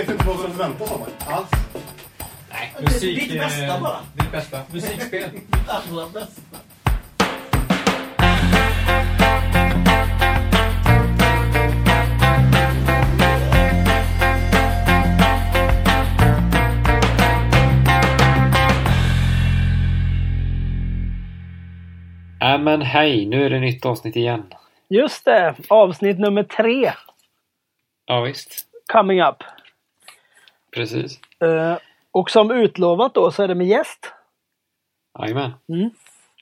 vet inte vad som förväntas av mig. Alls. Nej, musik... Ditt bästa bara. Ditt bästa. Musikspel. Ditt allra bästa. Men hej, nu är det nytt avsnitt igen. Just det, avsnitt nummer 3. Ja, visst. Coming up. Precis. Och som utlovat då så är det med gäst. Jajamän. Mm.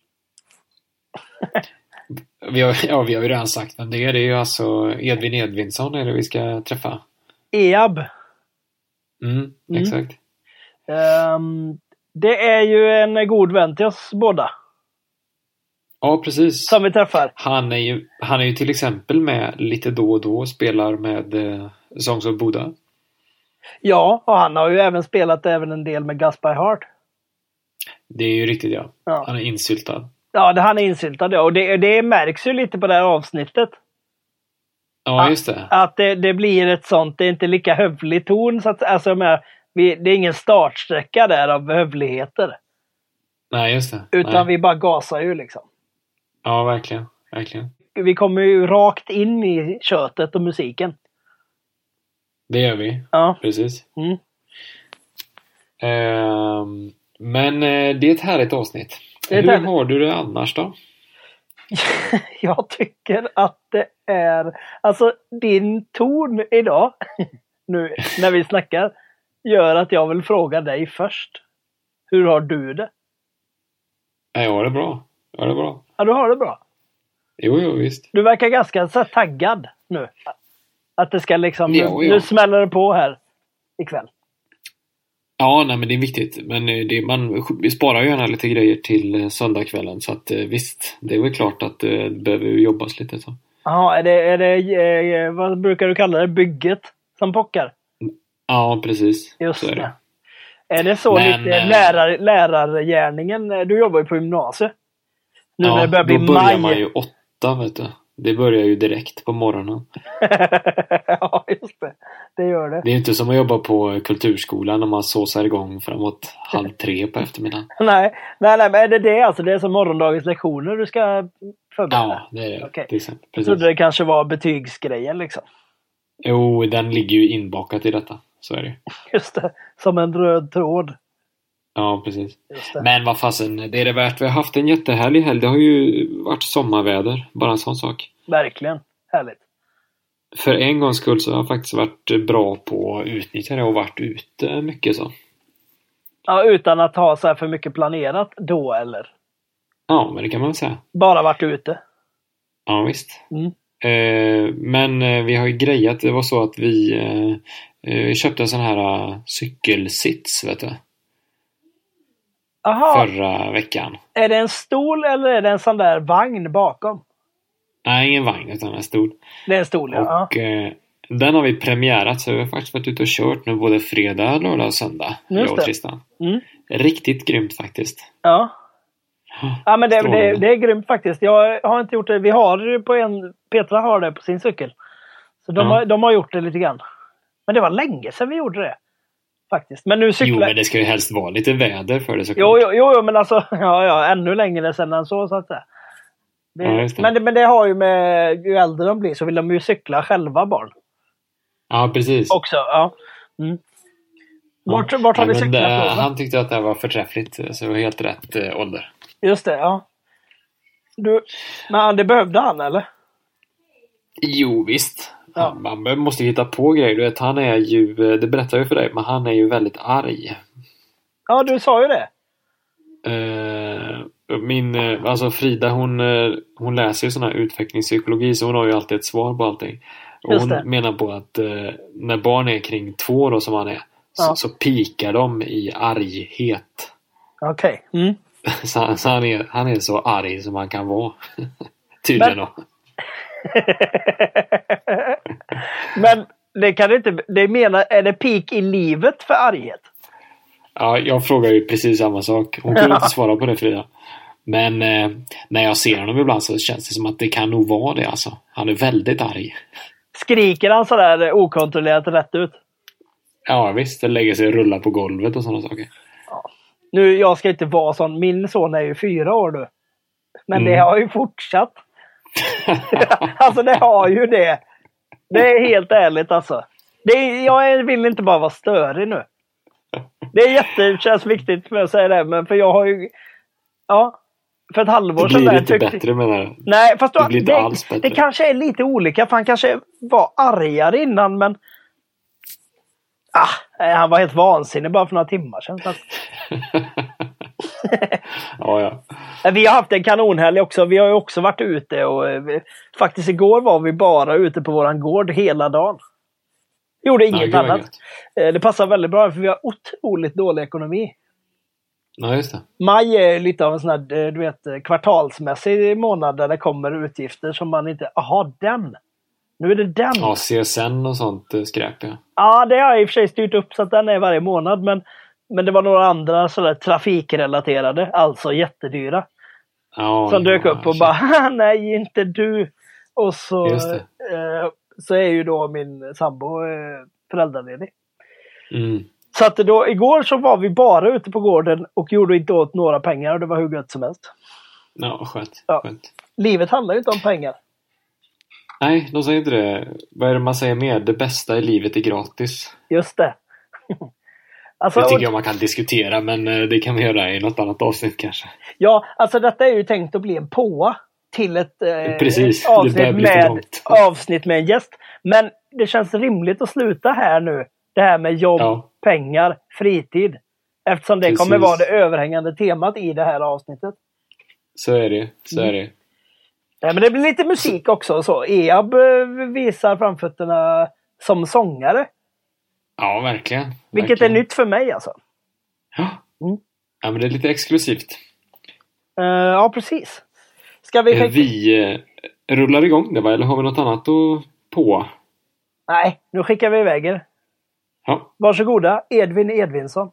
Vi har ju redan sagt men det är ju alltså Edvin Edvinsson är det vi ska träffa. EAB. Exakt. Det är ju en god vän till oss båda. Ja, precis. Som vi träffar. Han är ju till exempel med lite då och då och spelar med Songs of Buddha. Ja, och han har ju även spelat en del med Gus by Heart. Det är ju riktigt, ja. Ja. Han är insyltad. Ja, han är insyltad, ja. Och det märks ju lite på det här avsnittet. Ja, just det. Att det blir ett sånt, det är inte lika hövlig ton. Så att, alltså, det är ingen startsträcka där av hövligheter. Nej, just det. Utan vi bara gasar ju liksom. Ja, verkligen. Verkligen. Vi kommer ju rakt in i köttet och musiken. Det gör vi. Ja. Precis. Mm. Men det är ett härligt avsnitt. Hur har du det annars då? Jag tycker att det är... Alltså din ton idag, nu när vi snackar, gör att jag vill fråga dig först. Hur har du det? Jag har det bra. Ja, du har det bra. Jo, visst. Du verkar ganska så taggad nu. Att det ska liksom... Jo. Nu smäller det på här ikväll. Ja, nej men det är viktigt. Men vi sparar ju gärna lite grejer till söndagskvällen. Så att visst, det är väl klart att det behöver jobbas lite så. Ja, är det vad brukar du kalla det? Bygget som pockar? Ja, precis. Just så är det. Är det så lite lärargärningen? Du jobbar ju på gymnasiet. Nu när det börjar bli då börjar maj. man ju 8, vet du. Det börjar ju direkt på morgonen. Ja, just det. Det gör det. Det är inte som att jobba på kulturskolan när man såsar igång framåt 2:30 på eftermiddagen. Nej, men är det alltså? Det är som morgondagens lektioner du ska förbereda? Ja, det är det. Okay. Till exempel. Jag trodde det kanske var betygsgrejen liksom. Jo, den ligger ju inbakat i detta. Så är det. Just det, som en röd tråd. Ja, precis. Men vad fasen, det är det värt. Vi har haft en jättehärlig helg. Det har ju varit sommarväder. Bara en sån sak. Verkligen, härligt. För en gångs skull så har jag faktiskt varit bra på att utnyttja det och varit ute mycket så. Ja, utan att ha så här för mycket planerat då eller? Ja, men det kan man väl säga. Bara varit ute? Ja, visst. Men vi har ju grejat. Det var så att vi köpte en sån här cykelsits, vet du. Aha. Förra veckan. Är det en stol eller är det en sån där vagn bakom? Nej, ingen vagn utan en stol. Det är en stol, ja. Och den har vi premiärat så vi har faktiskt varit ute och kört nu både fredag, lördag och söndag. Jag och Tristan. Riktigt grymt faktiskt. Ja. Ja, men det är grymt faktiskt. Jag har inte gjort det. Vi har det på Petra har det på sin cykel. Så de har gjort det lite grann. Men det var länge sedan vi gjorde det. Faktiskt. Men nu cyklar... Jo, men det ska ju helst vara lite väder för det såklart. Jo, men alltså ännu längre sedan än så att säga. Men det har ju med ju äldre de blir så vill de ju cykla själva barn. Ja, precis. Också, ja. Vart har vi cyklat då? Han tyckte att det var förträffligt så det var helt rätt ålder. Just det, ja. Men det behövde han, eller? Jo, visst. Ja. Man måste hitta på grejer. Du vet, han är ju, det berättar jag för dig, men han är ju väldigt arg. Ja, du sa ju det. Alltså Frida, hon läser ju sån här utvecklingspsykologi så hon har ju alltid ett svar på allting. Och hon menar på att när barn är kring 2 år som han är så pikar de i arghet. Okej. Så han är så arg som man kan vara. Tydligen då. Men det kan inte... är det peak i livet för arghet? Ja, jag frågar ju precis samma sak. Hon kunde inte svara på det, Frida. Men när jag ser honom ibland så känns det som att det kan nog vara det alltså. Han är väldigt arg. Skriker han sådär okontrollerat rätt ut? Ja visst, det lägger sig och rulla på golvet och sådana saker. Ja. Nu, jag ska inte vara sån. Min son är ju 4 år nu. Men det har ju fortsatt. Alltså det har ju det. Det är helt ärligt alltså. Jag vill inte bara vara störig nu. Det är känns viktigt för att säga det. Men för jag har ju... Ja. För ett halvår sedan... Det blir inte bättre med det. Nej, fast det blir inte alls bättre. Det kanske är lite olika. För han kanske var argare innan, men... han var helt vansinnig bara för några timmar sedan. Så att... ja. Vi har haft en kanonhelg också. Vi har ju också varit ute och faktiskt igår var vi bara ute på våran gård hela dagen. Gjorde inget annat. Det passar väldigt bra för vi har otroligt dålig ekonomi. Ja, just det. Maj är lite av en sån här, du vet, kvartalsmässig månad där det kommer utgifter som man inte... Jaha, den! Nu är det den! Ja, CSN och sånt skräp, ja. Ja, det har jag i och för sig styrt upp så att den är varje månad, men det var några andra sådär trafikrelaterade, alltså jättedyra. Ja, som dök upp och bara, nej inte du. Och så, så är ju då min sambo föräldraledig. Mm. Så att då, igår så var vi bara ute på gården och gjorde inte åt några pengar och det var hur gött som helst. Ja, skönt. Ja. Livet handlar ju inte om pengar. Nej, de säger inte det. Vad är det man säger mer? Det bästa i livet är gratis. Just det. Alltså, det tycker jag man kan diskutera, men det kan vi göra i något annat avsnitt kanske. Ja, alltså detta är ju tänkt att bli en påa till ett avsnitt med en gäst. Men det känns rimligt att sluta här nu. Det här med jobb, pengar, fritid. Eftersom det kommer vara det överhängande temat i det här avsnittet. Så är det, Nej, men det blir lite musik också. Så Eab visar framfötterna som sångare. Ja, verkligen. Vilket är nytt för mig alltså. Ja, men det är lite exklusivt. Ja, precis. Ska vi rullar igång det, va? Eller har vi något annat att på? Nej, nu skickar vi iväg er. Ja. Varsågoda, Edvin Edvinsson.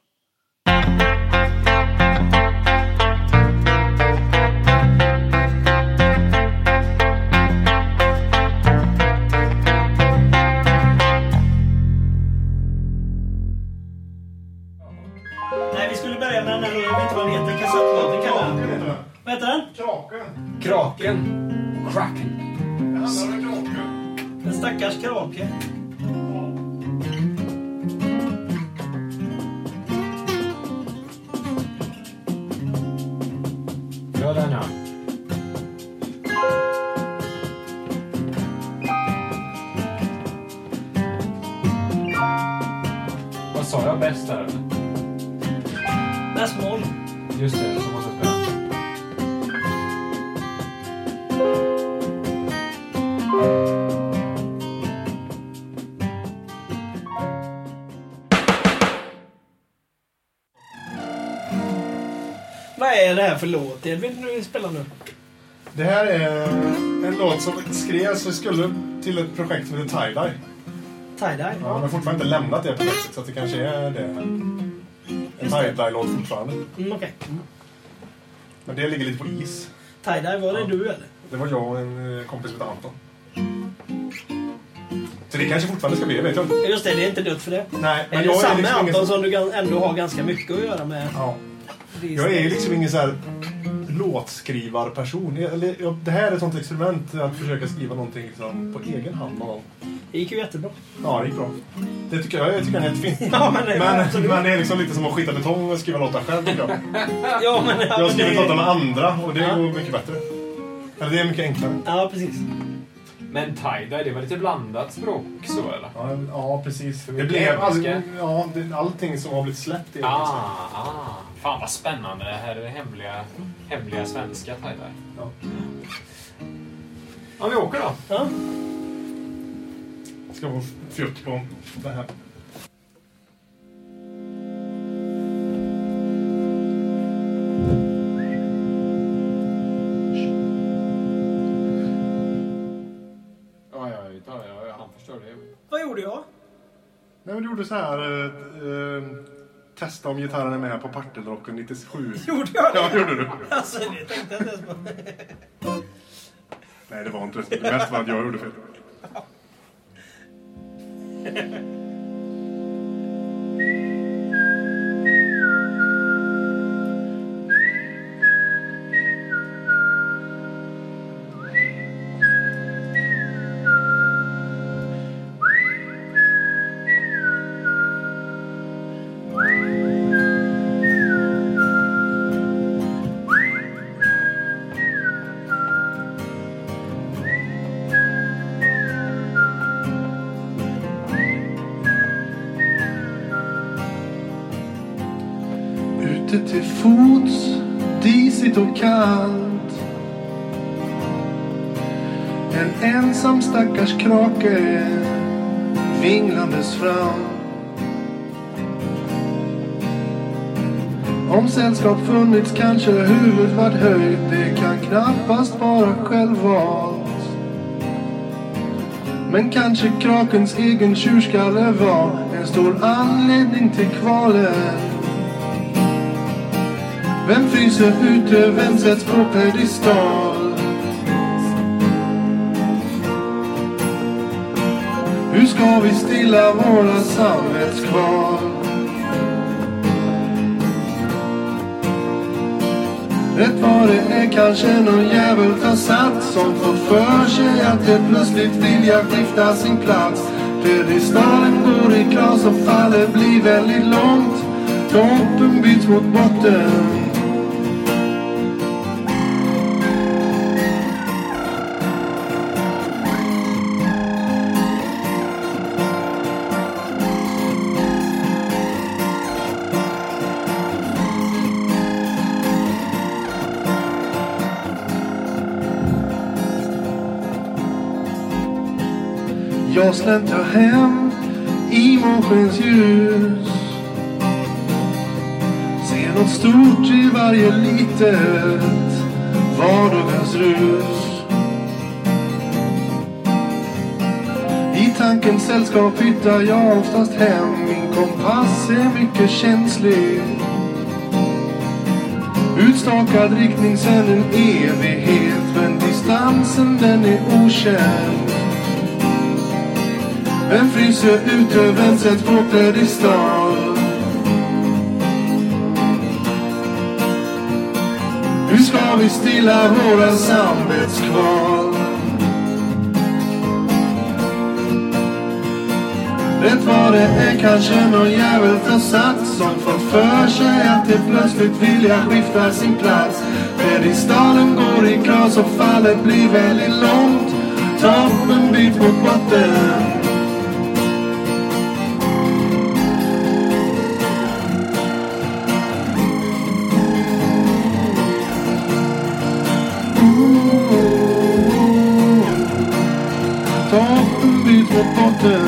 Nej, vi skulle börja med den här, jag vet inte vad den heter, kassettmaten kallar den. Vad heter den? Kraken. Den stackars krake. Ja, den ja. Vad sa jag bäst där? Bäst mål. Just det, så måste jag spela. Vad är det här för låt? Jag vet inte hur vi spelar nu. Det här är en låt som skrevs och skulle till ett projekt som heter Tie-Dye. Tie-Dye? Ja, man har fortfarande inte lämnat det projektet så att det kanske är det. En Tie-Dye-låt fortfarande. Okej. Men det ligger lite på is. Tie-Dye, var det du eller? Det var jag och en kompis som heter Anton. Så det kanske fortfarande ska bli, vet jag inte. Just det, det är inte dött för det. Nej, men är det jag samma liksom Anton som du ändå har ganska mycket att göra med? Ja. Jag är liksom ingen så här låtskrivarperson. Det här är ett sånt experiment att försöka skriva någonting liksom på egen hand. Det gick ju jättebra. Ja, det gick bra. Det tycker jag är helt fint. Ja, men det är liksom lite som att skita betong och skriva låtar själv. Ja, men, jag har skrivit låtar med andra och det går mycket bättre. Eller det är mycket enklare. Ja, precis. Men tie-dye, det var lite blandat språk så eller? Ja, precis. För det blev allting som har blivit släppt. Fan vad spännande. Det här är hemliga svenska tie-dye. Ja. Ja, vi åker då. Ja. Ska få fjutt på det här. Han förstår det. Vad gjorde jag? Nej, men du gjorde så här testa om gitarren är med på Partydrocken 97. Gjorde jag det? Ja, gjorde du. Alltså, det tänkte jag inte ens på. Nej, det var inte det. Det mest var att jag gjorde fel. ute till fots, disigt och kallt. En ensam stackars krake vinglandes fram. Om sällskap funnits kanske huvudet varit höjt. Det kan knappast vara självvalt. Men kanske krakens egen tjurskalle var en stor anledning till kvalen. Vem fryser ute, vem sätts på pedestal? Hur ska vi stilla våra samvetskval? Rätt vad det är kanske någon jävel tar satt som fått för sig att det plötsligt vilja skifta sin plats. Pedestalen går i kras och fallet blir väldigt långt. Toppen byts mot botten. Jag släntrar hem i månskens ljus. Ser något stort i varje litet vardagens rus. I tankens sällskap hittar jag oftast hem. Min kompass är mycket känslig. Utstakad riktning sen en evighet. Men distansen den är okänd. Vem fryser ute, vem sätts på pedestal? Hur ska vi stilla våra samvetskval? Rätt vad det är kanske någon jävel tar satt som fått för sig att det plötsligt vilja skifta sin plats. Pedestalen går i kras och fallet blir väldigt långt. Toppen byts mot botten. Toppen byts mot botten.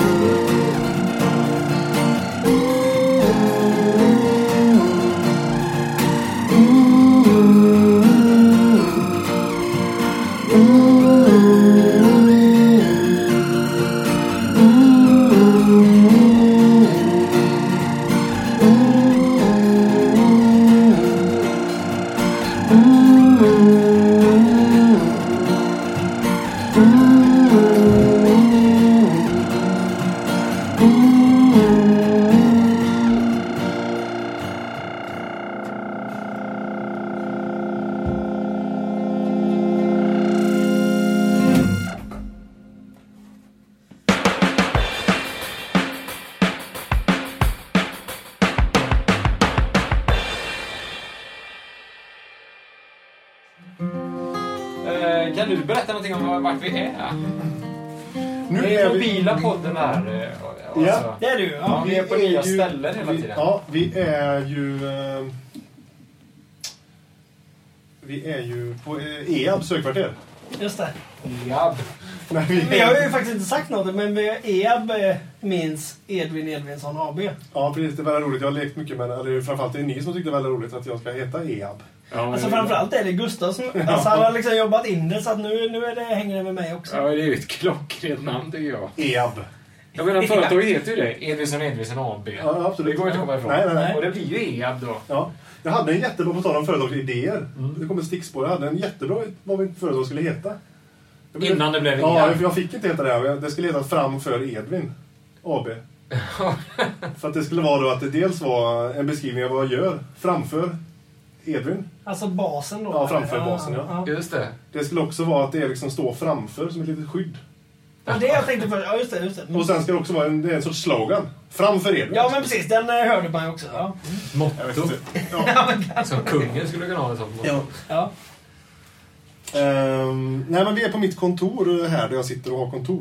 Kan du berätta någonting om vart vi är? Nu det är mobila podden här. Ja, det är du. Ja, vi är på nya ställen hela tiden. Ja, vi är ju på EABs högkvarter. Just det. EAB. Vi har ju faktiskt inte sagt något, men EAB minns Edvin Edvinsson AB. Ja, precis. Det är väldigt roligt. Jag har lekt mycket med det. Eller framförallt är det ni som tyckte det var väldigt roligt att jag ska heta EAB. Ja, alltså framförallt är det Gustav som alltså, han har liksom jobbat in det, så att nu är det, hänger det med mig också. Ja, det är ju ett klockrent namn tycker jag. EAB. Jag menar, företaget heter ju det. Edvinsson AB. Ja, absolut. Det går inte att komma ifrån. Nej. Och det blir ju EAB då. Ja. Jag hade en jättebra, på tal om företagsidéer. Det kom ett stickspår. Jag hade en jättebra vad mitt företag skulle heta. Innan det blev EAB? Ja, jag fick inte heta det. Det skulle heta Framför Edvin AB. För att det skulle vara då att det dels var en beskrivning av vad jag gör framför Edvin. Alltså basen då? Ja, framför basen, ja. Just det. Det skulle också vara att det liksom står framför som ett litet skydd. Ja, det jag tänkte för. Ja, just det. Och sen ska det också vara en sorts slogan. Framför Edvin. Ja, men precis. Den hörde man ju också. Ja. Motto. Ja. Som kungen skulle kunna ha ett sånt motto. Ja. Nej, men vi är på mitt kontor här där jag sitter och har kontor.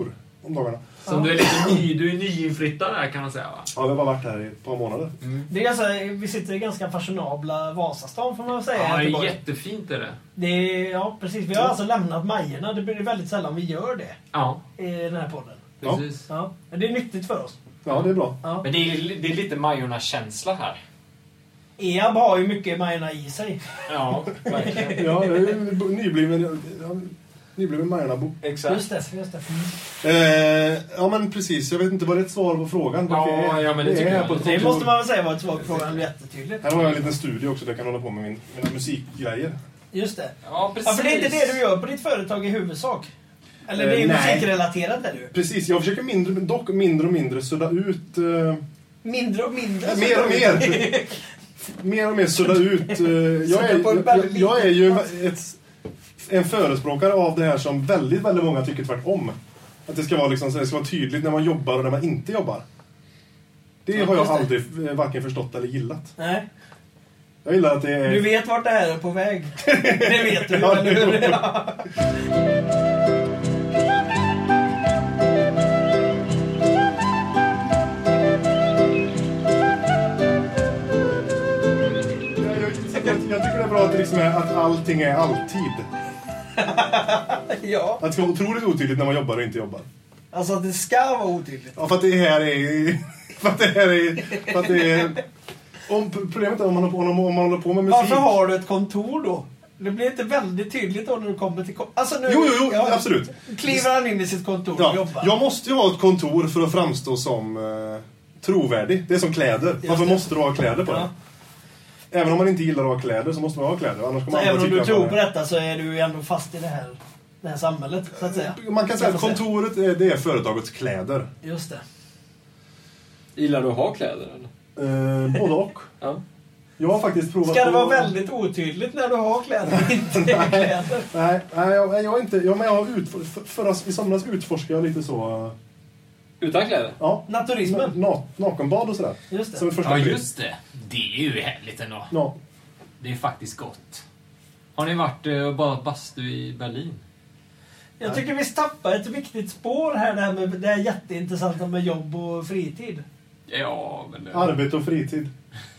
om dagarna. Så du är lite du är nyinflyttad där kan man säga, va? Ja, vi har bara varit här i ett par månader. Det är alltså, vi sitter i ganska fashionabla Vasastan får man säga. Ja, det är jättefint är det. Ja, precis. Vi har alltså lämnat Majorna. Det blir väldigt sällan vi gör det. Ja. I den här podden. Precis. Ja. Det är nyttigt för oss. Ja, det är bra. Ja. Men det är lite Majorna-känsla här. Eab har ju mycket Majorna i sig. Ja, verkligen. Ja, jag är nybliven Majorna-bo. Exakt. Just det. Ja, men precis. Jag vet inte vad det är ett svar på frågan. Ja, men det tycker jag. Det måste man väl säga var ett svar på frågan. Jättetydligt. Här har jag en liten studio också där jag kan hålla på med mina musikgrejer. Just det. Ja, precis. Ja, för det är inte det du gör på ditt företag i huvudsak. Eller det är musikrelaterat där du. Precis, jag försöker mindre och mindre sudda ut... Mindre och mindre? Mer och mer. Mer och mer sudda ut. Jag är ju en förespråkare av det här som väldigt, väldigt många tycker tvärtom. Att det ska vara, liksom, det ska vara tydligt när man jobbar och när man inte jobbar. Det har jag aldrig varken förstått eller gillat. Nej. Jag gillar att det är... Du vet vart det här är på väg. Det vet du. Ja, eller hur? Ja. Jag tycker det är bra att, det liksom är, att allting är alltid. Ja. Att det ska vara otroligt otydligt när man jobbar och inte jobbar. Alltså att det ska vara otydligt. Ja, för att det här är... För att det är... Problemet är om man håller på med musik. Varför har du ett kontor då? Det blir inte väldigt tydligt då när du kommer till... Alltså nu, Jo, absolut. Kliver han in i sitt kontor och jobbar. Jag måste ju ha ett kontor för att framstå som trovärdig. Det är som kläder. Varför måste du ha kläder på det? Även om man inte gillar att ha kläder så måste man ha kläder. Annars så även om du tror på detta så är du ju ändå fast i det här samhället, så att säga. Man kan säga att kontoret det är företagets kläder. Just det. Gillar du att ha kläder eller? Både och. Ja. Jag har faktiskt provat. Ska det vara väldigt otydligt när du har kläder och inte kläder? Nej, jag har inte. Men jag har i somras utforskade jag lite så. Utan kläder? Ja. Naturismen? Nakenbad och sådär. Just det. Som ett första just det. Det är ju härligt ändå. Ja. Det är faktiskt gott. Har ni varit och badat bastu i Berlin? Jag tycker vi tappar ett viktigt spår här, det här jätteintressanta med jobb och fritid. Ja, men... Arbete och fritid.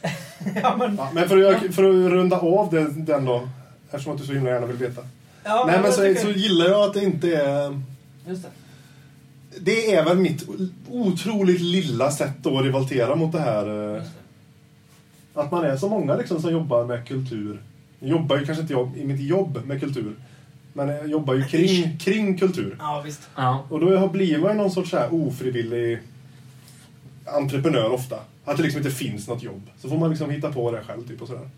Men för att runda av den då, eftersom att du så himla gärna vill veta. Ja, nej, men så gillar jag att det inte är... Just det. Det är väl mitt otroligt lilla sätt att rivaltera mot det här. Att man är så många liksom som jobbar med kultur. Jag jobbar ju kanske inte i mitt jobb med kultur. Men jag jobbar ju kring kultur. Ja, visst. Ja. Och då blir man ju någon sorts så här ofrivillig entreprenör ofta. Att det liksom inte finns något jobb. Så får man liksom hitta på det själv typ och sådär.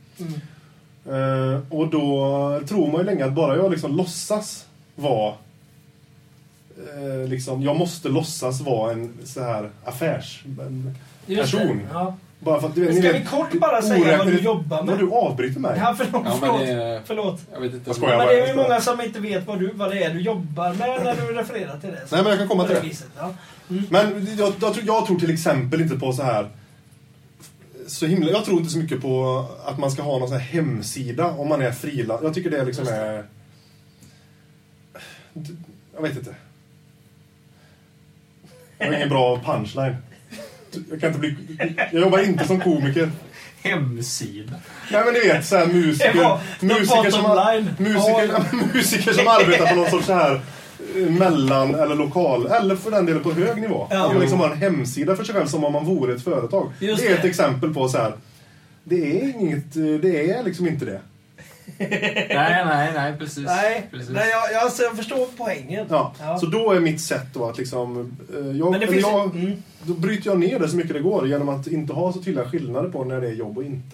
Och då tror man ju länge att bara jag liksom låtsas vara liksom, jag måste låtsas vara en så här affärsperson. Ja. Bara för att ska vi kort bara säga vad du jobbar med? Du avbryter mig. Ja, förlåt. Jag vet inte. Men det är ju många som inte vet vad det är du jobbar med när du refererar till det. Nej, men jag kan komma till det. Viset, ja. Men jag tror till exempel inte på så här jag tror inte så mycket på att man ska ha någon sån här hemsida om man är frilans. Jag tycker det liksom är... Jag vet inte. Jag har ingen bra punchline. Jag jobbar inte som komiker. Hemsida. Nej, men ni vet så här musiker som arbetar på någon sorts så här mellan eller lokal eller för den delen på hög nivå. Ja. Att man liksom har en hemsida för sig själv som om man vore ett företag. Just det är ett exempel på så här. Det är liksom inte det. Nej, precis. Precis. Nej, jag förstår poängen. Ja. Så då är mitt sätt då att liksom då bryter jag ner det så mycket det går genom att inte ha så tydliga skillnader på när det är jobb och inte.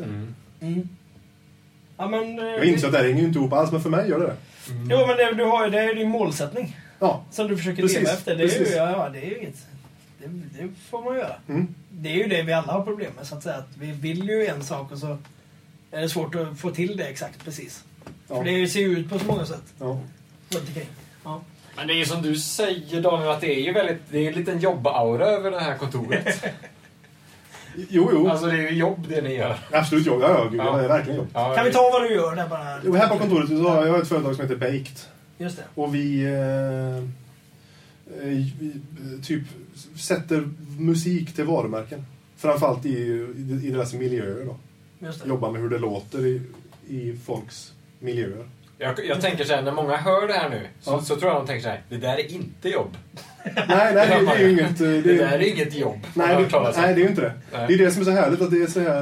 Ja, men, jag inser att det hänger ju inte ihop alls, men för mig gör det. Jo, men du har ju, det är din målsättning. Ja. Som du försöker leva efter. Det är ju inget. Det får man göra. Det är ju det vi alla har problem med, så att säga. Att vi vill ju en sak och så är det svårt att få till det exakt precis. För det ser ju ut på så många sätt. Ja. Ja. Men det är ju som du säger, Daniel, att det är ju väldigt, det är en liten jobbaura över det här kontoret. Jo. Alltså det är ju jobb det ni gör. Absolut jobb, ja. Det är verkligen jobb. Ja, kan vi ta vad du gör där bara? Jo, här på kontoret så har jag ett företag som heter Baked. Just det. Och vi typ sätter musik till varumärken. Framförallt i deras miljöer då. Jobbar med hur det låter i folks miljöer. Jag tänker så här, när många hör det här nu så tror jag de tänker så här: det där är inte jobb. Nej, det är ju inget... Det där är inget jobb. Nej, det är ju inte det. Nej. Det är det som är så härligt, att det är så här...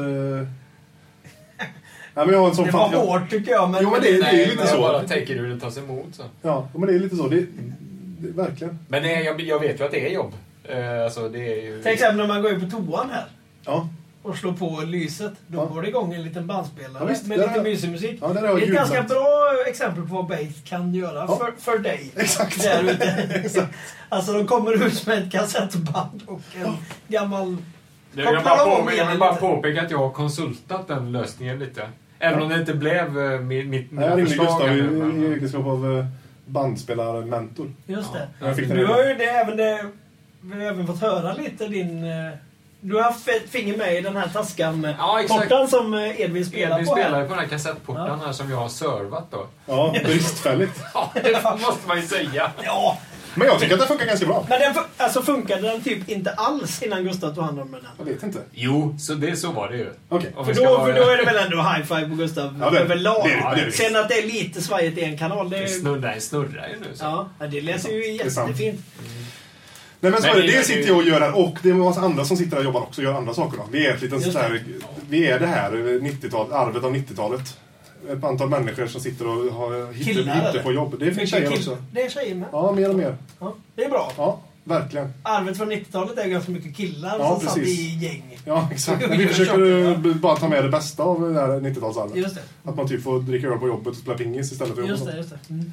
Ja, men jag har en sån det var hårt tycker jag. Men, jo, men det är lite så. Jag bara tänker hur det tas emot. Så. Ja, men det är lite så. Det verkligen. Men jag vet ju att det är jobb. Alltså, det är ju... Till exempel när man går in på toan här. Ja. Och slår på lyset. Då går det igång en liten bandspelare med där lite mysig musik. Ja, det är ett ganska bra exempel på vad Bass kan göra för dig. Exakt. Där ute. Exakt. Alltså de kommer ut med ett kassettband och en gammal... Jag vill bara påpeka att jag har konsultat den lösningen lite. Även om det inte blev mitt förslag. Jag ringde i egenskap av bandspelare-mentor. Just det. Ja. Du har ju vi har även fått höra lite din... Du har haft ett finger med i den här taskan-portan som Edvin spelar på. Edvin spelar ju på den här kassettportan här som jag har servat då. Ja, bristfälligt. Ja, det måste man ju säga. Ja. Men jag tycker att det funkar ganska bra. Men funkade den typ inte alls innan Gustav tog hand om den? Jag vet inte. Jo, så var det ju. Okay. För då är det väl ändå high five på Gustav överlag. Det. Sen att det är lite svajigt i en kanal. Det snurrar ju nu. Så. Ja, det läser ju jättefint. Nej, men så är det sitter jag och gör här, och det är en massa andra som sitter och jobbar också och gör andra saker då. Vi är ett litet vi är det här 90-talet, arvet av 90-talet. Ett antal människor som sitter och har hittat på jobb. Det är tjejer också. Det är tjejer med. Ja, mer och mer. Ja, det är bra. Ja, verkligen. Arvet från 90-talet är ganska mycket killar som satt i gäng. Ja, exakt. Men vi försöker bara ta med det bästa av det här 90-talsarvet. Just det. Att man typ får dricka öl på jobbet och spela pingis istället för jobbet. Just det. Mm.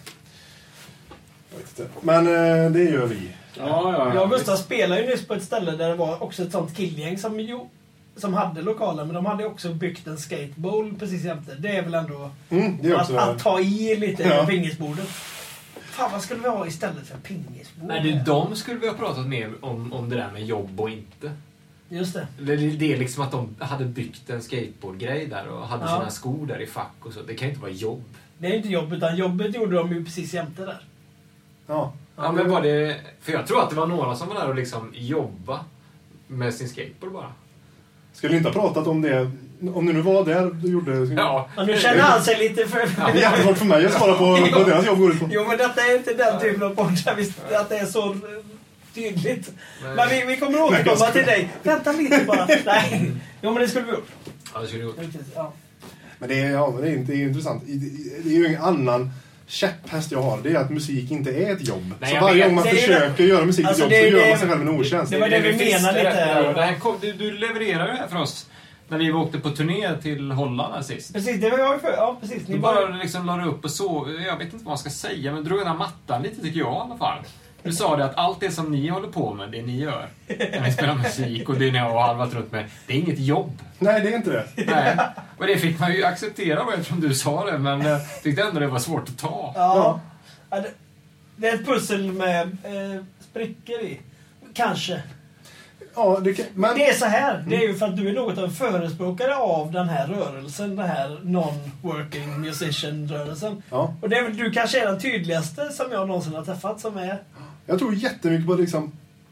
Jag vet inte. Men det gör vi. Jag och Gustav spelade ju nyss på ett ställe där det var också ett sånt killgäng som hade lokaler, men de hade också byggt en skatebowl precis jämte. Det är väl ändå det är också att ta i lite i pingisbordet. Fan, vad skulle vi ha istället för pingisbord? Nej, de skulle vi ha pratat mer om det där med jobb och inte. Just det. Det är liksom att de hade byggt en skateboardgrej där och hade sina skor där i fack och så. Det kan inte vara jobb. Det är inte jobb, utan jobbet gjorde de ju precis jämte där. Ja. Ja, men var det... För jag tror att det var några som var där och liksom jobba med sin skateboard bara. Skulle vi inte ha pratat om det? Om du nu var där du gjorde... Ja, nu känner han sig lite för... Ja, det är jättesvårt för mig att svara på deras jobb går ut på. Jo, men detta är inte den typen av podd att det är så tydligt. Nej. Men vi kommer återkomma till dig. Vänta lite bara. Nej. Jo, men det skulle vi gjort. Ja, det skulle vi gjort. Ja. Men det är intressant. Det är ju ingen annan käpphäst jag har. Det är att musik inte är ett jobb. Nej, så varje gång man försöker göra musik ett jobb så gör man sig själv en otjänst. Det var det vi menade lite här. Du levererade det här för oss när vi åkte på turné till Holland här sist. Precis, det var jag för. Ja, precis. Ni bara liksom la upp och så. Jag vet inte vad man ska säga, men drog den här mattan lite tycker jag i alla fall. Du sa det att allt det som ni håller på med, det ni gör när ni spelar musik och det ni har halvat runt med, det är inget jobb. Nej, det är inte det. Nej. Och det fick man ju acceptera eftersom du sa det, men jag tyckte ändå det var svårt att ta. Ja. Det är ett pussel med sprickor i. Kanske. Ja, men... Det är så här. Det är ju för att du är något av en förespråkare av den här rörelsen. Den här non-working musician-rörelsen. Ja. Och det är väl du kanske är den tydligaste som jag någonsin har träffat som är... Jag tror jättemycket på liksom...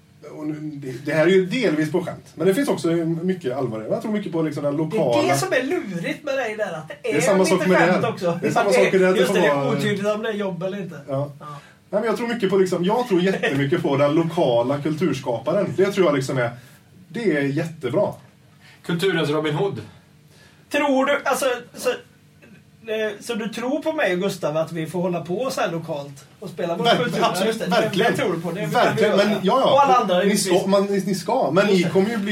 Det här är ju delvis på skämt. Men det finns också mycket allvarligare. Jag tror mycket på liksom den lokala... Det är det som är lurigt med dig där. Att det är samma lite sak med skämt det också. Det är samma sak med det. Just det är otydligt om det är jobb eller inte. Ja. Nej, men jag tror mycket på liksom... Jag tror jättemycket på den lokala kulturskaparen. Det tror jag liksom är... Det är jättebra. Kulturens Robin Hood. Tror du... Alltså... Så du tror på mig och Gustav att vi får hålla på så här lokalt och spela vår kultur? Absolut, verkligen. Det tror du på. Det verkligen, men ja. Och alla andra ni ska. Men ni kommer ju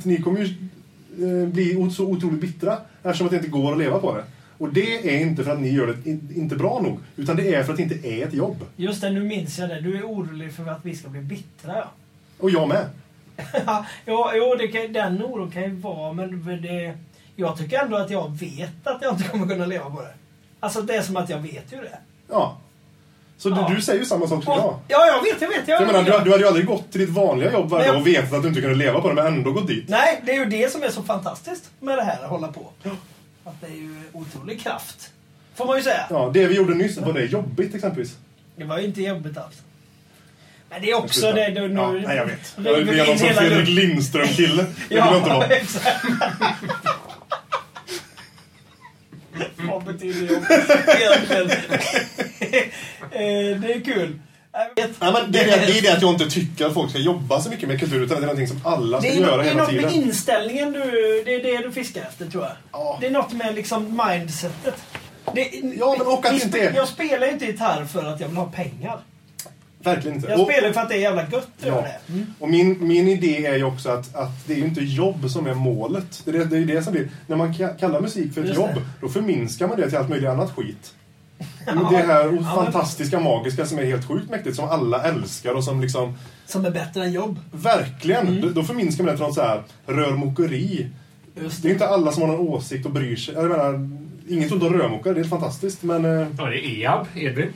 bli så otroligt bittra eftersom att det inte går att leva på det. Och det är inte för att ni gör det inte bra nog, utan det är för att det inte är ett jobb. Just det, nu minns jag det. Du är orolig för att vi ska bli bittra, ja. Och jag med. Jo, den oron kan ju vara, men det... Jag tycker ändå att jag vet att jag inte kommer kunna leva på det. Alltså det är som att jag vet ju det. Ja. Så du säger ju samma sak som jag. Ja, jag vet. Jag menar, du hade ju aldrig gått till ditt vanliga jobb varje dag och vetat att du inte kunde leva på det, men ändå gått dit. Nej, det är ju det som är så fantastiskt med det här att hålla på. Att det är ju otrolig kraft. Får man ju säga. Ja, det vi gjorde nyss var det jobbigt exempelvis. Det var ju inte jobbigt alls. Det är också det du nu... Ja, nej, jag vet. Jag vill någon som Fredrik Lindström-kille. Det vill jag inte vara. Exakt. Vad betyder det egentligen? Det är kul. Ja, men det är det att jag inte tycker att folk ska jobba så mycket med kultur, utan det är någonting som alla ska göra hela tiden. Det är något med inställningen det är det du fiskar efter, tror jag. Ja. Det är något med liksom mindsetet. Jag spelar ju inte gitarr för att jag vill ha pengar. Verkligen inte. Jag spelar för att det är jävla gött. Ja. Och min idé är ju också att det är ju inte jobb som är målet. Det är ju det som blir. När man kallar musik för ett jobb, då förminskar man det till allt möjligt annat skit. Det här fantastiska, magiska som är helt sjukt mäktigt, som alla älskar och som liksom... Som är bättre än jobb. Verkligen. Då förminskar man det till något så här rörmokeri. Det är inte alla som har någon åsikt och bryr sig. Jag menar, inget ont om rörmokare, det är fantastiskt, men... Ja, det är Edvin.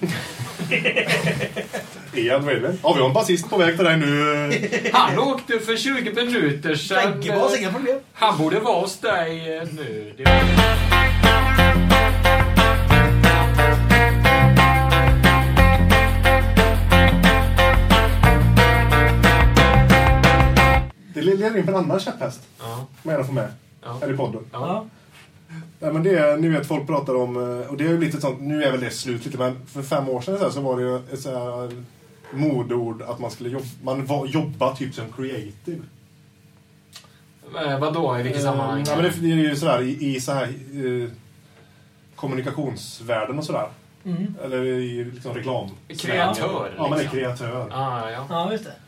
Edvin. Ja, vi har en basist på väg till dig nu. Han åkte för 20 minuter sedan. Det var inga problem. Han borde vara hos dig nu. Det leder in på en annan käpphäst. Ja. Vad är det för med? Ja. Här i podden. Ja. Ja, men det är, ni vet, folk pratar om, och det är ju lite sånt, nu är väl det slut lite, men för 5 år sedan så var det ju ett så här modord att man skulle jobba typ som creative. Vadå? I vilket sammanhang? Ja, men det är ju sådär i så här kommunikationsvärlden och sådär. Eller i liksom reklam. Kreatör. Ja, man är kreatör. Ja, just det.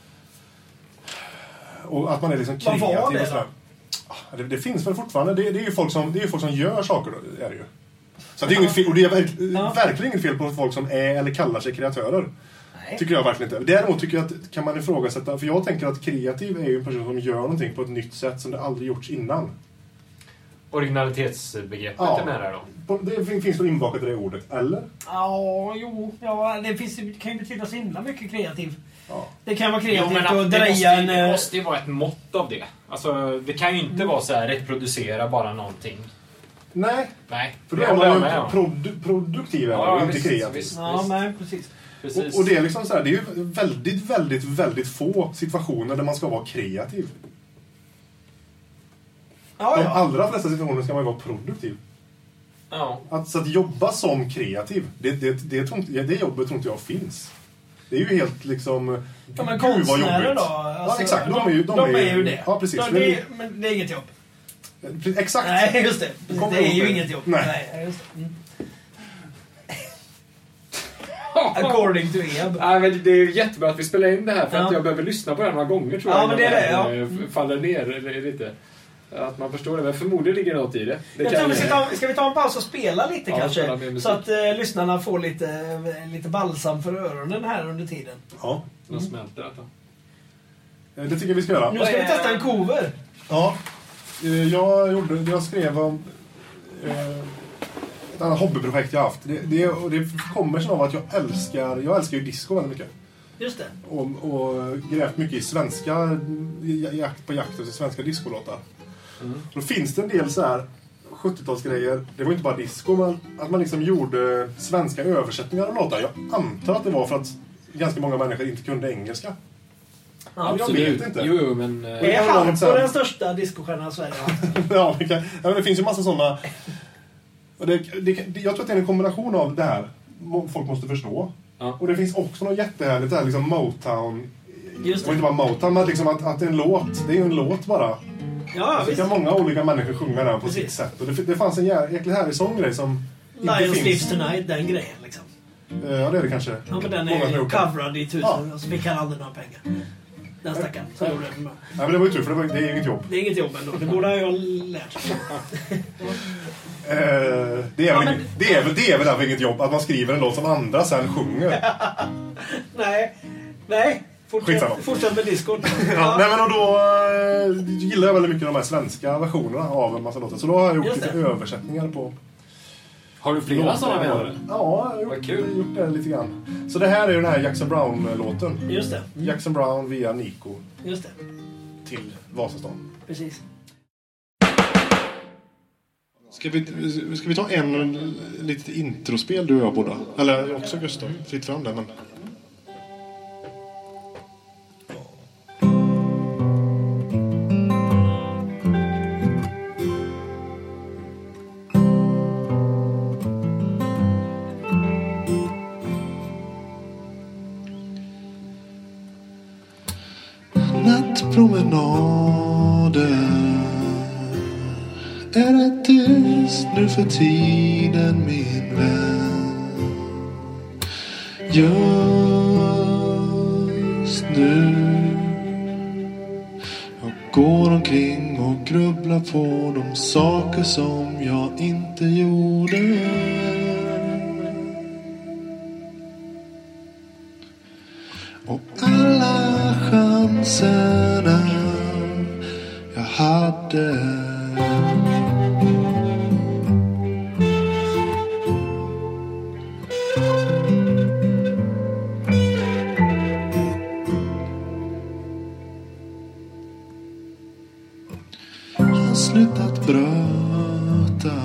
Och att man är liksom kreativ. Vad var det då? Det finns väl fortfarande. Det är ju folk som gör saker då, är det ju. Så det är inget fel, och det är verkligen inget fel på folk som är eller kallar sig kreatörer. Nej. Tycker jag verkligen inte. Däremot tycker jag att kan man ifrågasätta, för jag tänker att kreativ är ju en person som gör någonting på ett nytt sätt som det aldrig gjorts innan. Originalitetsbegreppet är med där då? Det finns väl inbakat i det ordet, eller? Ja, det kan ju betyda så himla mycket kreativ. Ja. Det kan vara kreativt att det måste ju vara ett mått av det. Alltså, det kan ju inte vara så här reproducera bara någonting. Nej. För då är man ju produktiv och inte kreativ. Visst. Ja, nej, precis. Och det är liksom så här, det är ju väldigt, väldigt, väldigt få situationer där man ska vara kreativ. De allra flesta situationer ska man vara produktiv. Ja. Så att jobba som kreativ, det jobbet tror inte jag finns. Det är ju helt liksom... Ja, men konstnärer då? Alltså, ja, exakt. De är ju det. Ja, precis. Men det är inget jobb. Exakt. Nej, just det. Det är ju inget jobb. Nej, just det. According to Eb. Nej, men det är ju jättebra att vi spelar in det här, för att jag behöver lyssna på det några gånger, tror jag. Ja, men det är det, faller ner, eller lite. Att man förstår det, men förmodligen ligger något i det. Ska vi ta en paus och spela lite kanske? Så att lyssnarna får lite balsam för öronen här under tiden. Ja. De smälter alltså. Det tycker vi ska göra. Nu ska vi testa en cover. Ja. Jag skrev om ett annat hobbyprojekt jag haft. Det kommer sig av att jag älskar ju disco väldigt mycket. Just det. Och grävt mycket i svenska på jakt efter svenska discolåtar. Då finns det en del så här 70-talsgrejer. Det var inte bara disco, men att man liksom gjorde svenska översättningar av låtar. Jag antar att det var för att ganska många människor inte kunde engelska. Ja, jag vet inte. Jo, men... Är han på den största discostjärnan i Sverige? Ja, men det finns ju massa sådana... Jag tror att det är en kombination av det här folk måste förstå. Ja. Och det finns också något jättehärligt där, liksom Motown. Just det. Och inte bara Motown, men liksom att det är en låt. Det är ju en låt bara. Ja, så kan många olika människor sjunga den på sitt sätt. Och det fanns en jäkligt härlig sånggrej som Lion Sleeps Tonight, den grejen liksom. Ja, det är det kanske. Ja, men den är coverad i 1000 och så fick han aldrig några pengar. Den stackaren. Så gjorde det bra. Ja, men det var ju tur, för det är inget jobb. Det är inget jobb ändå. Det borde jag lärt sig. Det är väl inget jobb att man skriver en låt som andra sen sjunger. Nej. Fortsätt med diskon. Nej, men och då gillar jag väldigt mycket de här svenska versionerna av en massa låtar. Så då har jag gjort lite översättningar på. Har du flera sådana med? Ja, jag har gjort det lite grann. Så det här är ju den här Jackson Brown-låten. Just det. Jackson Brown via Nico. Just det. Till Vasastan. Precis. Ska vi ta litet introspel, du och jag båda? Eller också Gustav, fritt fram där, men... nattpromenader är det tyst nu för tiden, min vän. Just nu jag går omkring och grubblar på de saker som jag inte gjorde. Och alla chanserna jag hade. Har slutat bröta.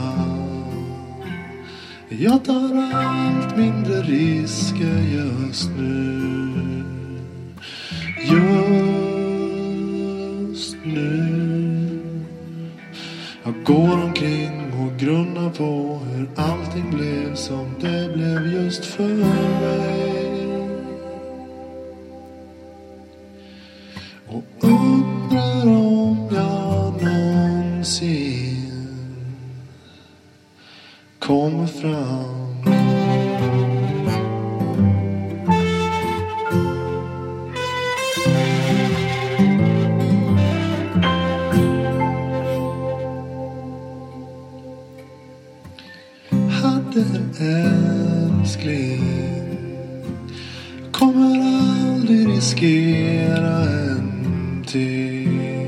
Jag tar allt mindre risker just nu. Just nu jag går omkring och grunnar på hur allting blev som det blev just för mig. Och undrar om jag någonsin kommer fram. Älskling, kommer aldrig riskera en till.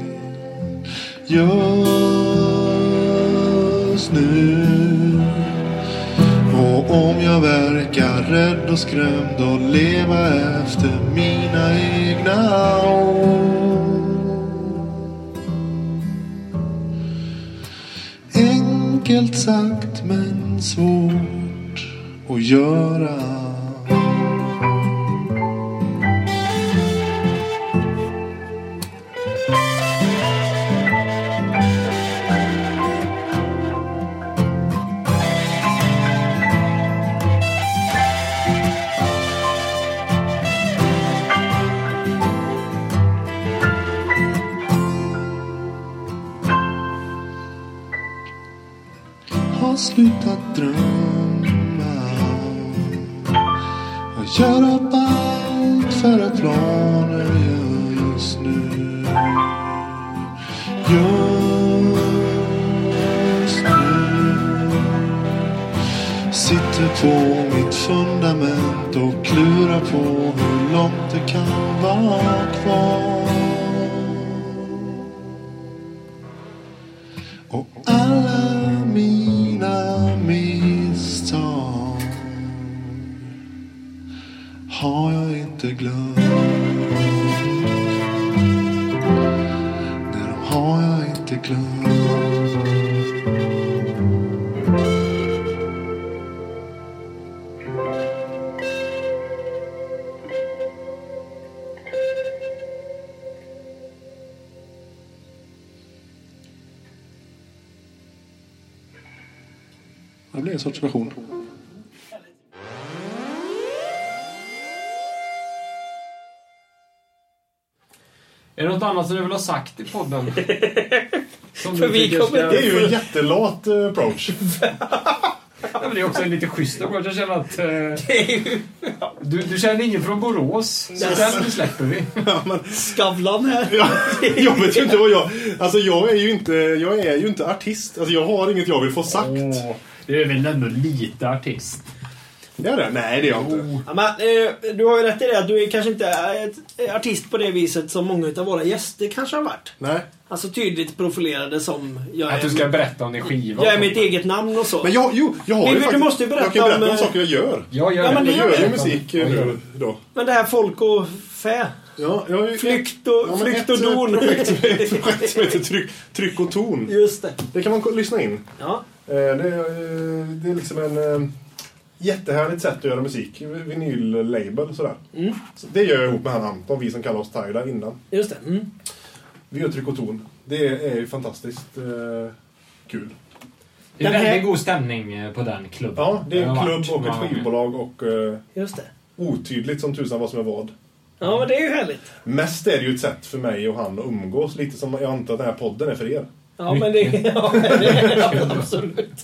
Just nu. Och om jag verkar rädd och skrämd och leva efter mina egna ord. Enkelt sagt men svårt att göra. Har slutat drömma och göra upp allt för att planer gör just nu. Just nu sitter på mitt fundament och klurar på hur långt det kan vara kvar. Och alla mina misstag har jag inte glömt. Nej, de har jag inte glömt. Det blir en sorts version. Är det något annat som du vill ha sagt i podden? För vi kommer Det är ju en jättelat approach. Ja, men det är också en lite schysst approach. Jag känner att du känner ingen från Borås. Så den släpper vi. Ja, men Skavlan här. ja, jag vet ju inte vad jag... Alltså jag är ju inte artist. Alltså jag har inget jag vill få sagt. Det är väl ändå lite artist. Det är det? Nej, det är jag inte. Ja, men, du har ju rätt i det att du är kanske inte artist på det viset som många av våra gäster kanske har varit. Nej. Alltså tydligt profilerade som jag att du ska berätta om din skiva. Jag är mitt eget namn och så. Men jag har ju faktiskt... Du måste ju berätta jag kan berätta om saker jag gör. Men jag gör ju musik nu då. Men det här folk och fä. Ja, jag har ju Flykt och don. Projekt som heter Tryck och ton. Just det. Det kan man lyssna in. Ja. Det är liksom en jättehärligt sätt att göra musik. Vinyl-label sådär. Mm. Så det gör jag ihop med han Anton, vi som kallar oss Tyler innan. Just det. Mm. Vi gör Tryck och ton. Det är ju fantastiskt kul. Det är väldigt god stämning på den klubben. Ja, det är en klubb och ett skivbolag och just det. Otydligt som tusan vad som är vad. Ja, men det är ju härligt. Mest är det ju ett sätt för mig och han att umgås. Lite som jag antar att den här podden är för er. Ja, men det är absolut.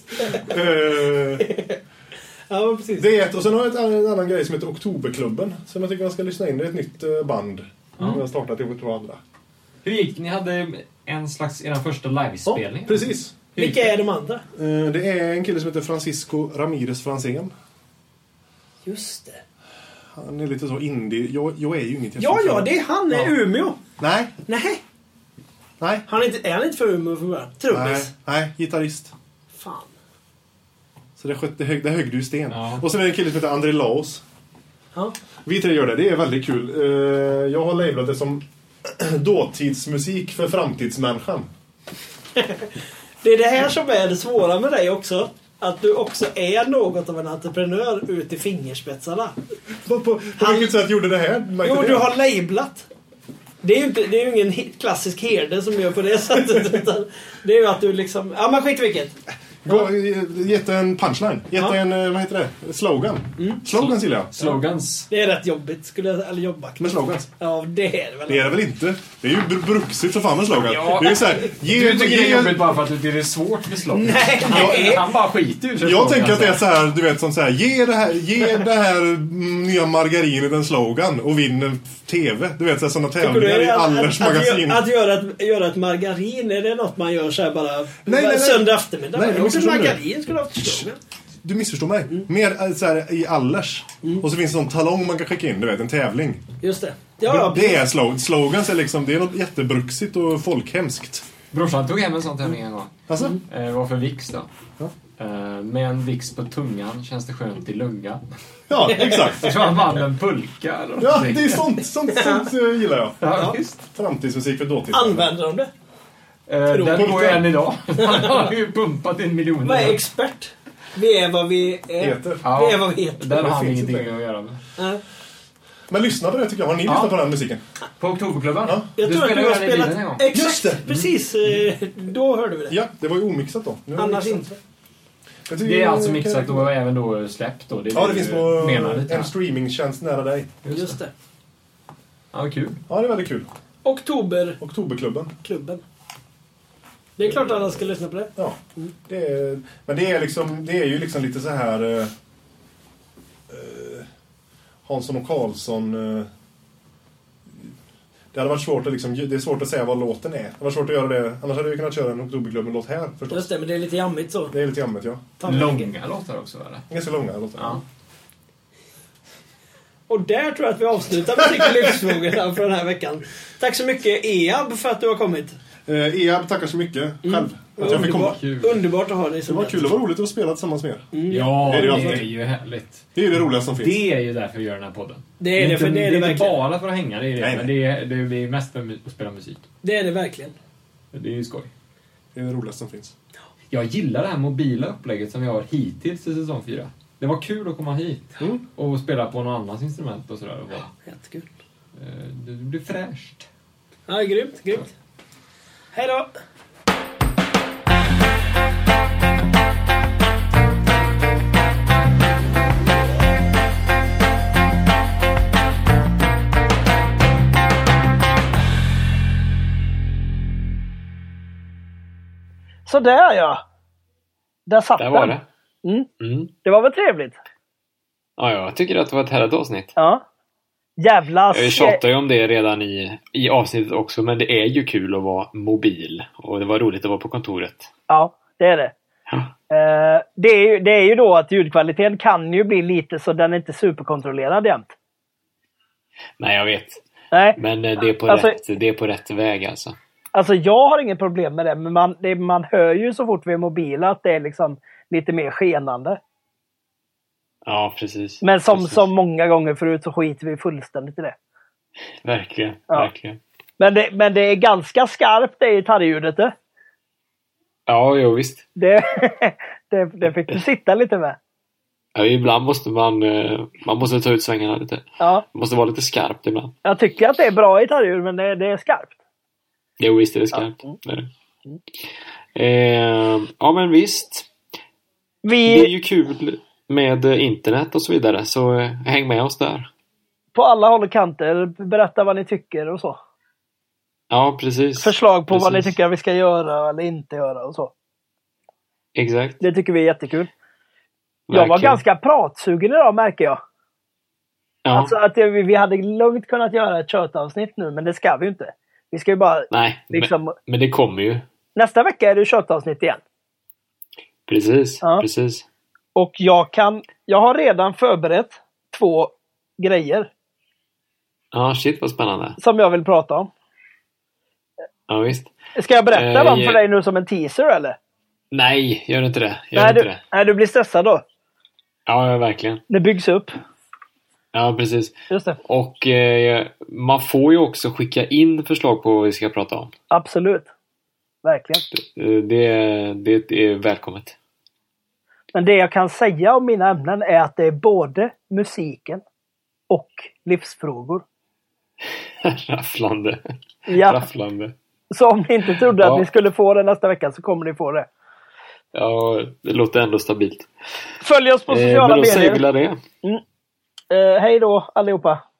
Ja, men precis. Det är och sen har jag en annan grej som heter Oktoberklubben. Som jag tycker man ska lyssna in. Det är ett nytt band. Vi har startat ihop med 2 andra. Hur gick ni? Hade en slags er första livespelning? Ja, precis. Vilka är de andra? Det är en kille som heter Francisco Ramirez Fransén. Just det. Han är lite så indie. Jag är ju inget. Ja, det är han är Umeå. Nej. Han är han inte för Umeå för början? Trummis. Nej, gitarrist. Fan. Så det högg du sten. Ja. Och sen är det en kille som heter André Laos. Ja. Vi 3 gör det. Det är väldigt kul. Jag har lablat det som dåtidsmusik för framtidsmänniskan. Det är det här som är det svåra med dig också. Att du också är något av en entreprenör ut i fingerspetsarna. På vilket sätt gjorde det här? Jo, du har lablat. Det är ju ingen klassisk herde som gör på det sättet. Utan det är ju att du liksom... Ja, men skit vilket. Gett en punchline. En, vad heter det? Slogan. Slogans gillar jag. Slogans. Det är rätt jobbigt, eller jobbigt. Med slogans? Ja, det är det väl. Det är det väl inte? Det är ju bruxigt så fan med slogan. Ja. Det är ju så här, Du tycker det är jobbigt bara för att det är svårt med slogan. Nej. Han bara skiter ur sig. Jag tänker att det är så här, du vet, som så här, ge det här nya margarinet en slogan och vinn en TV. Du vet, sådana tävlingar i Allers magasin. Att göra ett margarin, är det något man gör så här bara nej. söndag eftermiddag? Nej, margarin skulle ha haft slogan. Du missförstår mig. Mer så här, i Allers. Och så finns det en talong man kan skicka in, du vet, en tävling. Just det. Ja, det är slogans är liksom, det är något jättebruxigt och folkhemskt. Brorsan tog hem en sån tävling en gång. Alltså? Det var för Vix då. Ja. Med en Vix på tungan känns det skönt i lunga. Ja, exakt. Jag tror han vann en pulka eller Ja, det är sånt gillar jag. Ja, visst. Framtidsmusik för dåtid. Använder de det? Den går ju än idag. Han har ju pumpat in miljoner. Vad är expert? Vi är vad vi är. Ja. Vi är vad vi heter. Den har han ingenting att göra med. Men lyssna på det tycker jag. Har ni lyssnat på den musiken? På Oktoberklubben? Ja. Jag tror att du har spelat en gång. exakt, Just det. precis. Då hörde vi det. Ja, det var ju omixat då. Annars inte. Det är alltså mixat och även då släppt då. Det finns på en streamingtjänst nära dig. Just det. Ja, kul. Ja, det är väldigt kul. Oktoberklubben. Det är klart att alla ska lyssna på det. Ja. Men det är ju liksom lite så här Hansson och Karlsson. Det hade varit svårt att det är svårt att säga vad låten är. Det var svårt att göra det. Annars hade vi kunnat köra en Oktoberklubben-låt här förstås. Just det, men det är lite jammigt så. Det är lite jammigt, ja. Långa låtar också, eller? Ganska långa låtar. Ja. Och där tror jag att vi avslutar musik- och livsfrågorna för den här veckan. Tack så mycket, Eab, för att du har kommit. Eab, tackar så mycket själv. Att jag fick komma. Underbart att ha dig som det var kul, det var roligt att spela tillsammans med er. Ja, det är ju härligt. Det är det roligaste som finns. Det är ju därför vi gör den här podden. Det är det, för det är det inte verkligen. bara för att hänga, det är det. Nej. Men det är mest för att spela musik. Det är det verkligen. Det är ju skoj. Det är det roligaste som finns. Jag gillar det här mobila upplägget som vi har hittills i säsong 4. Det var kul att komma hit och spela på någon annans instrument och sådär. Jättekul. Det blir fräscht. Ja, grymt. Hej då! Så där ja. Där satt där var den. det. Det var väl trevligt? Ja, jag tycker att det var ett härligt avsnitt. Ja. Jävlas. Jag tjatar ju om det redan i avsnittet också, men det är ju kul att vara mobil. Och det var roligt att vara på kontoret. Ja, det är det. Ja. Det är ju då att ljudkvaliteten kan ju bli lite så den är inte superkontrollerad jämt. Nej, jag vet. Nej. Men det är på rätt väg alltså. Alltså jag har inget problem med det, men man hör ju så fort vi är mobila att det är liksom lite mer skenande. Ja, precis. Men som många gånger förut så skiter vi fullständigt i det. Verkligen, ja. Verkligen. Men det är ganska skarpt det i gitarrljudet. Ja, jo visst. Det fick du sitta lite med. Ja, ibland måste man måste ta ut svängarna lite. Ja. Det måste vara lite skarpt ibland. Jag tycker att det är bra gitarrljud, men det är skarpt. Jo, visst är det skarpt. Ja. Det är det. Ja, men visst. Det är ju kul med internet och så vidare, så häng med oss där. på alla håll och kanter. Berätta vad ni tycker och så. Ja, precis. Förslag på vad ni tycker vi ska göra eller inte göra och så. Exakt. Det tycker vi är jättekul. Verkligen. Jag var ganska pratsugen idag, märker jag. Ja. Alltså att vi hade lugnt kunnat göra ett köttavsnitt nu, men det ska vi ju inte. Vi ska ju bara... Nej, liksom, men det kommer ju. Nästa vecka är det köttavsnitt igen. Precis, precis. Och jag har redan förberett 2 grejer. Ja, shit vad spännande. Som jag vill prata om. Ja, visst. Ska jag berätta dem för dig nu som en teaser, eller? Nej, gör inte det. Nej, du blir stressad då. Ja, verkligen. Det byggs upp. Ja, precis. Just det. Och man får ju också skicka in förslag på vad vi ska prata om. Absolut. Verkligen. Det är välkommet. Men det jag kan säga om mina ämnen är att det är både musiken och livsfrågor. Rafflande. Ja. Rafflande. Så om ni inte trodde att ni skulle få det nästa vecka så kommer ni få det. Ja, det låter ändå stabilt. Följ oss på sociala medier. Men då säger vi det. Hej då allihopa.